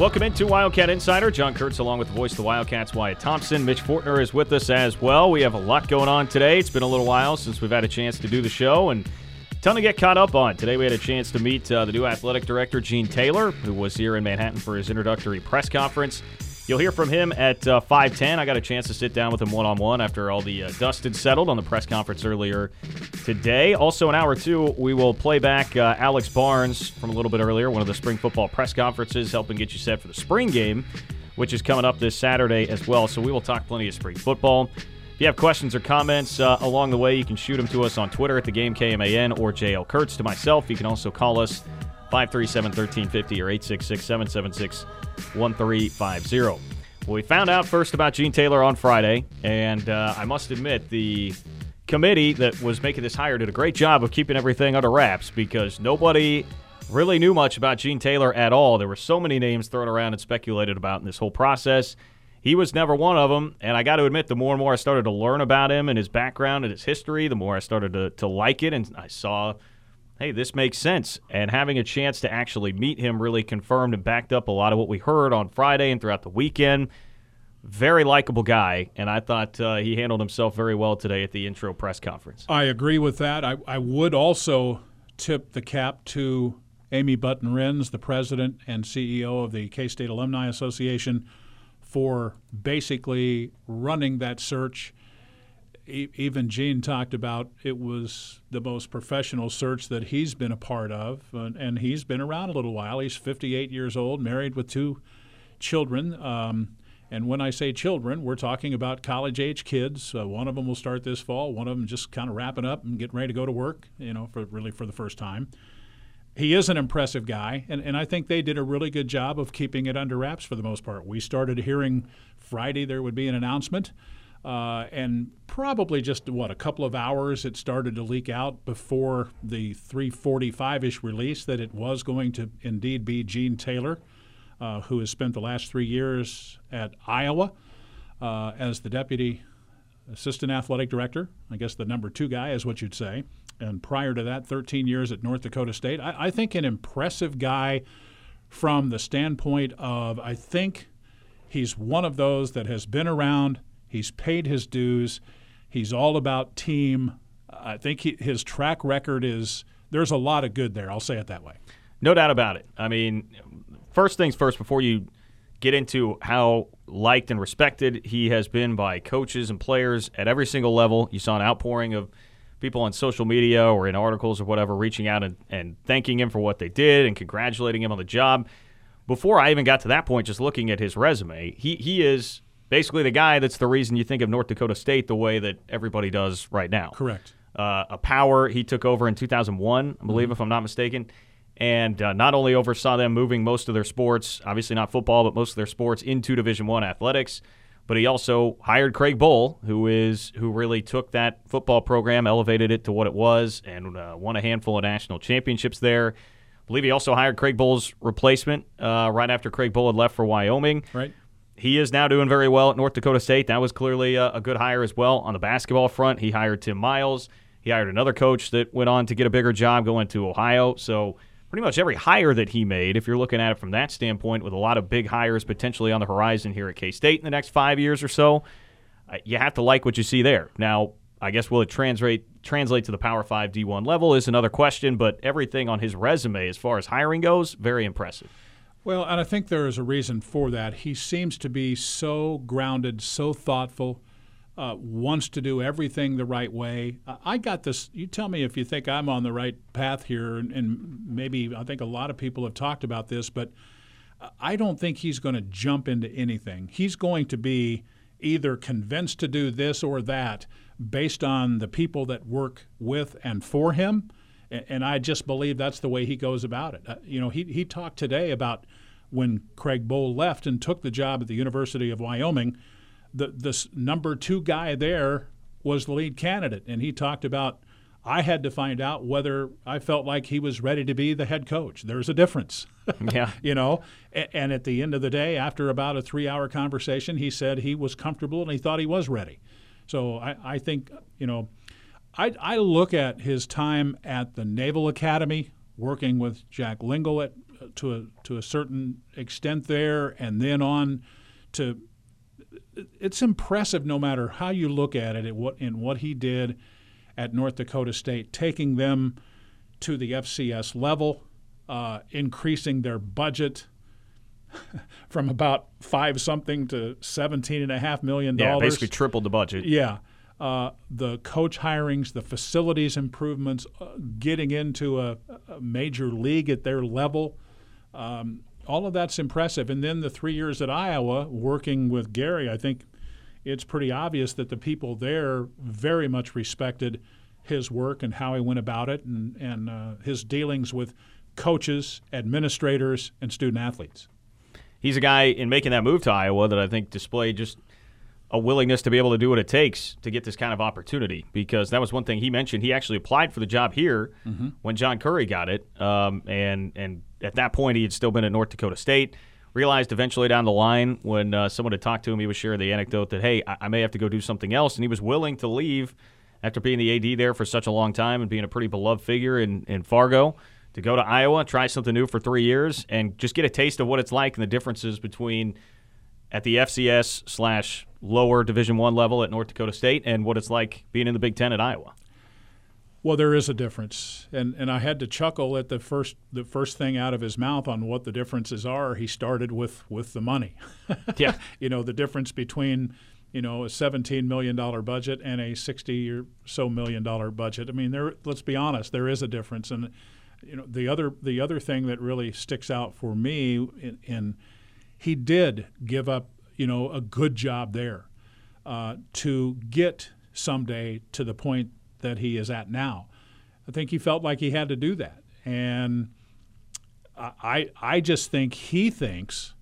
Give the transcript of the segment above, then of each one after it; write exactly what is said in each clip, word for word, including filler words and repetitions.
Welcome into Wildcat Insider. John Kurtz along with the voice of the Wildcats, Wyatt Thompson. Mitch Fortner is with us as well. We have a lot going on today. It's been a little while since we've had a chance to do the show, and a ton to get caught up on. Today we had a chance to meet uh, the new athletic director, Gene Taylor, who was here in Manhattan for his introductory press conference. You'll hear from him at uh, five ten. I got a chance to sit down with him one-on-one after all the uh, dust had settled on the press conference earlier today. Also, in hour two, we will play back uh, Alex Barnes from a little bit earlier, one of the spring football press conferences, helping get you set for the spring game, which is coming up this Saturday as well. So we will talk plenty of spring football. If you have questions or comments uh, along the way, you can shoot them to us on Twitter at the game K M A N or J L Kurtz to myself. You can also call us five three seven, one three five zero or eight six six, seven seven six, one three five zero. Well, we found out first about Gene Taylor on Friday, and uh, I must admit the committee that was making this hire did a great job of keeping everything under wraps because nobody really knew much about Gene Taylor at all. There were so many names thrown around and speculated about in this whole process. He was never one of them, and I got to admit, the more and more I started to learn about him and his background and his history, the more I started to, to like it, and I saw – hey, this makes sense. And having a chance to actually meet him really confirmed and backed up a lot of what we heard on Friday and throughout the weekend. Very likable guy, and I thought uh, he handled himself very well today at the intro press conference. I agree with that. I, I would also tip the cap to Amy Button-Renz, the president and C E O of the K-State Alumni Association, for basically running that search. Even Gene talked about it was the most professional search that he's been a part of, and he's been around a little while. He's fifty-eight years old, married with two children. Um, and when I say children, we're talking about college-age kids. Uh, one of them will start this fall. One of them just kind of wrapping up and getting ready to go to work, you know, for really for the first time. He is an impressive guy, and, and I think they did a really good job of keeping it under wraps for the most part. We started hearing Friday there would be an announcement. Uh, and probably just, what, a couple of hours it started to leak out before the three forty-five-ish release that it was going to indeed be Gene Taylor, uh, who has spent the last three years at Iowa uh, as the deputy assistant athletic director, I guess the number two guy is what you'd say, and prior to that, thirteen years at North Dakota State. I, I think an impressive guy from the standpoint of I think he's one of those that has been around. He's paid his dues. He's all about team. I think he, his track record is – there's a lot of good there. I'll say it that way. No doubt about it. I mean, first things first, before you get into how liked and respected he has been by coaches and players at every single level, you saw an outpouring of people on social media or in articles or whatever reaching out and, and thanking him for what they did and congratulating him on the job. Before I even got to that point, just looking at his resume, he he is – basically the guy that's the reason you think of North Dakota State the way that everybody does right now. Correct. Uh, a power he took over in two thousand one, I believe, mm-hmm. if I'm not mistaken, and uh, not only oversaw them moving most of their sports, obviously not football, but most of their sports into Division I athletics, but he also hired Craig Bohl, who is who really took that football program, elevated it to what it was, and uh, won a handful of national championships there. I believe he also hired Craig Bohl's replacement uh, right after Craig Bohl had left for Wyoming. Right. He is now doing very well at North Dakota State. That was clearly a, a good hire as well. On the basketball front, he hired Tim Miles. He hired another coach that went on to get a bigger job going to Ohio. So pretty much every hire that he made, if you're looking at it from that standpoint, with a lot of big hires potentially on the horizon here at K-State in the next five years or so, uh, you have to like what you see there. Now, I guess will it translate translate to the Power five D one level is another question, but everything on his resume as far as hiring goes, very impressive. Well, and I think there is a reason for that. He seems to be so grounded, so thoughtful, uh, wants to do everything the right way. Uh, I got this. You tell me if you think I'm on the right path here, and, and maybe I think a lot of people have talked about this, but I don't think he's going to jump into anything. He's going to be either convinced to do this or that based on the people that work with and for him. And I just believe that's the way he goes about it. Uh, you know, he he talked today about when Craig Bohl left and took the job at the University of Wyoming, the this number two guy there was the lead candidate. And he talked about, I had to find out whether I felt like he was ready to be the head coach. There's a difference. Yeah. You know, and, and at the end of the day, after about a three-hour conversation, he said he was comfortable and he thought he was ready. So I, I think, you know, I, I look at his time at the Naval Academy, working with Jack Lingle at to a to a certain extent there, and then on to. It's impressive, no matter how you look at it, at what in what he did at North Dakota State, taking them to the F C S level, uh, increasing their budget from about five something to seventeen and a half million dollars. Yeah, basically tripled the budget. Yeah. Uh, the coach hirings, the facilities improvements, uh, getting into a, a major league at their level, um, all of that's impressive. And then the three years at Iowa, working with Gary, I think it's pretty obvious that the people there very much respected his work and how he went about it, and, and uh, his dealings with coaches, administrators, and student athletes. He's a guy in making that move to Iowa that I think displayed just a willingness to be able to do what it takes to get this kind of opportunity, because that was one thing he mentioned. He actually applied for the job here mm-hmm. when John Currie got it, um, and and at that point he had still been at North Dakota State. Realized eventually down the line when uh, someone had talked to him, he was sharing the anecdote that, hey, I, I may have to go do something else, and he was willing to leave after being the A D there for such a long time and being a pretty beloved figure in, in Fargo, to go to Iowa, try something new for three years, and just get a taste of what it's like and the differences between at the F C S slash lower Division One level at North Dakota State and what it's like being in the Big Ten at Iowa. Well, there is a difference, and and I had to chuckle at the first the first thing out of his mouth on what the differences are. He started with, with the money. Yeah, you know, the difference between you know a seventeen million dollar budget and a sixty or so million dollar budget. I mean, there. Let's be honest, there is a difference, and you know the other the other thing that really sticks out for me in, in he did give up, you know, a good job there uh, to get someday to the point that he is at now. I think he felt like he had to do that. And I, I just think he thinks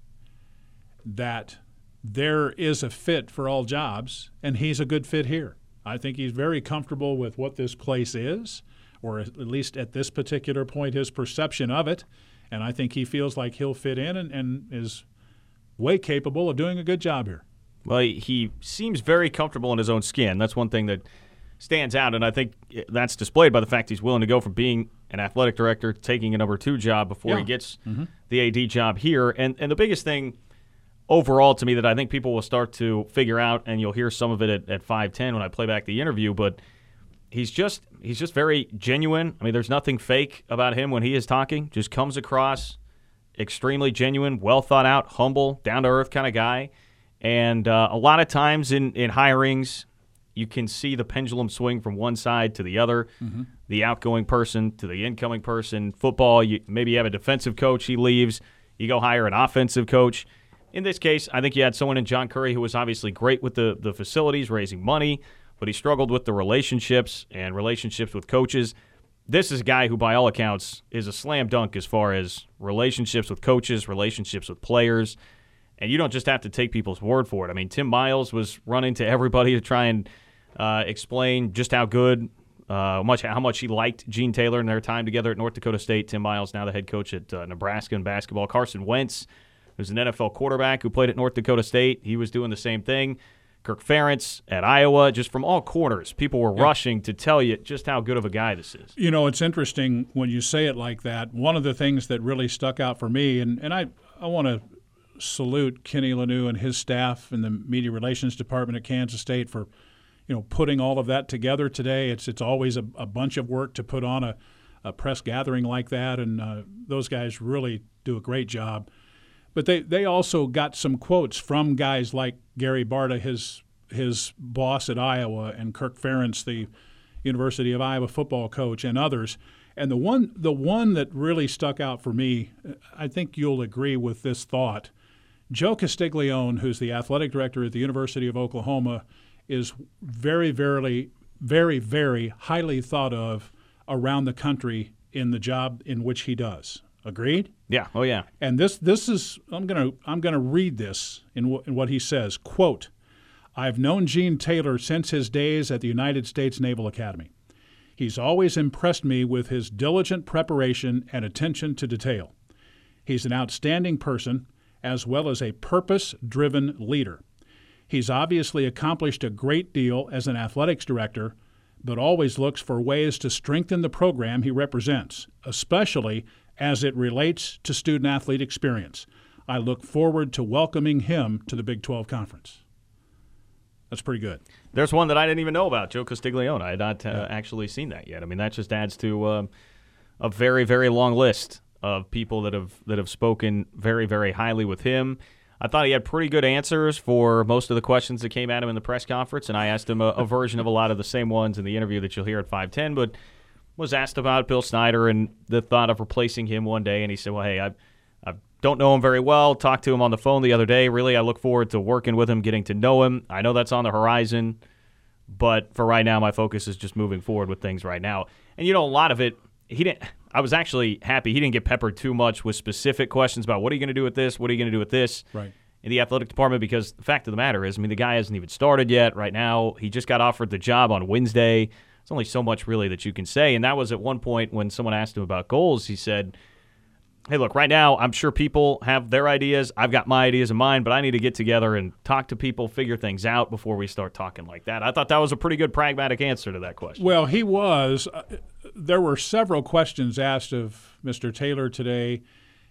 that there is a fit for all jobs, and he's a good fit here. I think he's very comfortable with what this place is, or at least at this particular point, his perception of it. And I think he feels like he'll fit in and, and is way capable of doing a good job here. Well, he seems very comfortable in his own skin. That's one thing that stands out, and I think that's displayed by the fact he's willing to go from being an athletic director to taking a number two job before yeah. he gets mm-hmm. the A D job here. And and the biggest thing overall to me that I think people will start to figure out, and you'll hear some of it at, at five ten when I play back the interview, but he's just he's just very genuine. I mean, there's nothing fake about him when he is talking. Just comes across extremely genuine, well thought out, humble, down-to-earth kind of guy. And uh, a lot of times in, in hirings, you can see the pendulum swing from one side to the other, mm-hmm. the outgoing person to the incoming person. Football, you, maybe you have a defensive coach, he leaves. You go hire an offensive coach. In this case, I think you had someone in John Currie who was obviously great with the, the facilities, raising money, but he struggled with the relationships and relationships with coaches. This is a guy who, by all accounts, is a slam dunk as far as relationships with coaches, relationships with players. And you don't just have to take people's word for it. I mean, Tim Miles was running to everybody to try and uh, explain just how good, uh, much how much he liked Gene Taylor and their time together at North Dakota State. Tim Miles, now the head coach at uh, Nebraska in basketball. Carson Wentz, who's an N F L quarterback who played at North Dakota State, he was doing the same thing. Kirk Ferentz at Iowa, just from all corners, people were yeah. rushing to tell you just how good of a guy this is. You know, it's interesting when you say it like that. One of the things that really stuck out for me, and, and I, I want to salute Kenny Lanou and his staff in the media relations department at Kansas State for, you know, putting all of that together today. It's it's always a, a bunch of work to put on a, a press gathering like that, and uh, those guys really do a great job. But they, they also got some quotes from guys like Gary Barta, his his boss at Iowa, and Kirk Ferentz, the University of Iowa football coach, and others. And the one the one that really stuck out for me, I think you'll agree with this thought. Joe Castiglione, who's the athletic director at the University of Oklahoma, is very, very, very, very highly thought of around the country in the job in which he does. Agreed? Yeah. Oh, yeah. And this this is I'm gonna I'm gonna read this in, w- in what he says. Quote: "I've known Gene Taylor since his days at the United States Naval Academy. He's always impressed me with his diligent preparation and attention to detail. He's an outstanding person, as well as a purpose-driven leader. He's obviously accomplished a great deal as an athletics director, but always looks for ways to strengthen the program he represents, especially as it relates to student-athlete experience. I look forward to welcoming him to the Big twelve Conference. That's pretty good. There's one that I didn't even know about, Joe Castiglione. I had not uh, yeah. actually seen that yet. I mean, that just adds to um, a very, very long list of people that have that have spoken very, very highly with him. I thought he had pretty good answers for most of the questions that came at him in the press conference, and I asked him a, a version of a lot of the same ones in the interview that you'll hear at five ten, but was asked about Bill Snyder and the thought of replacing him one day, and he said, well, hey, I, I don't know him very well. Talked to him on the phone the other day. Really, I look forward to working with him, getting to know him. I know that's on the horizon, but for right now, my focus is just moving forward with things right now. And, you know, a lot of it, he didn't. I was actually happy he didn't get peppered too much with specific questions about what are you going to do with this, what are you going to do with this right. in the athletic department, because the fact of the matter is, I mean, the guy hasn't even started yet right now. He just got offered the job on Wednesday. There's only so much really that you can say, and that was at one point when someone asked him about goals. He said, hey, look, right now I'm sure people have their ideas. I've got my ideas in mind, but I need to get together and talk to people, figure things out before we start talking like that. I thought that was a pretty good pragmatic answer to that question. Well, he was. Uh, there were several questions asked of Mister Taylor today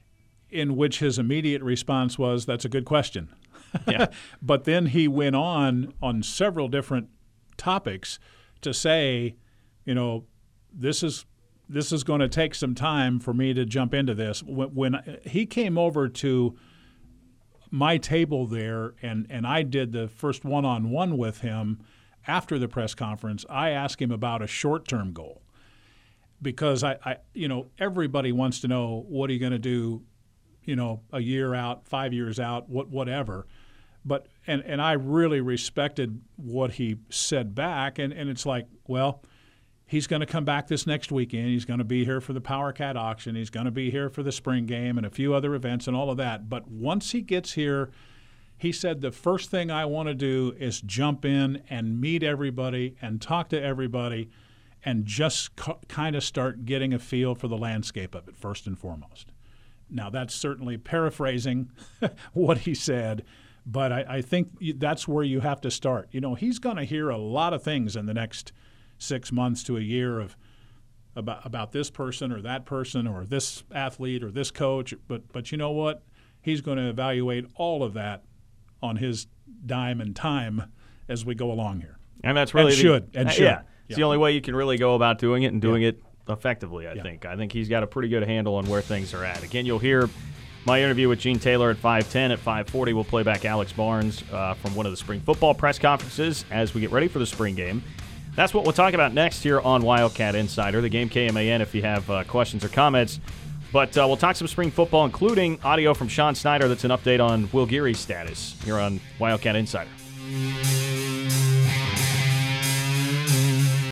in which his immediate response was, that's a good question. Yeah. But then he went on on several different topics to say, you know, this is this is going to take some time for me to jump into this. When, when he came over to my table there and, and I did the first one-on-one with him after the press conference, I asked him about a short-term goal because, I, I you know, everybody wants to know what are you going to do, you know, a year out, five years out, what whatever. But and, and I really respected what he said back, and, and it's like, well, he's going to come back this next weekend. He's going to be here for the Power Cat auction. He's going to be here for the spring game and a few other events and all of that. But once he gets here, he said the first thing I want to do is jump in and meet everybody and talk to everybody and just co- kind of start getting a feel for the landscape of it first and foremost. Now, that's certainly paraphrasing what he said, but I, I think that's where you have to start. You know, he's going to hear a lot of things in the next six months to a year of about about this person or that person or this athlete or this coach. But but you know what? He's going to evaluate all of that on his dime and time as we go along here. And that's really and the, should and uh, should. Yeah, it's yeah. the only way you can really go about doing it and doing yeah. it effectively, I yeah. think. I think he's got a pretty good handle on where things are at. Again, you'll hear my interview with Gene Taylor at five ten. At five forty, we'll play back Alex Barnes uh, from one of the spring football press conferences as we get ready for the spring game. That's what we'll talk about next here on Wildcat Insider, the game K M A N, if you have uh, questions or comments. But uh, we'll talk some spring football, including audio from Sean Snyder that's an update on Will Geary's status here on Wildcat Insider.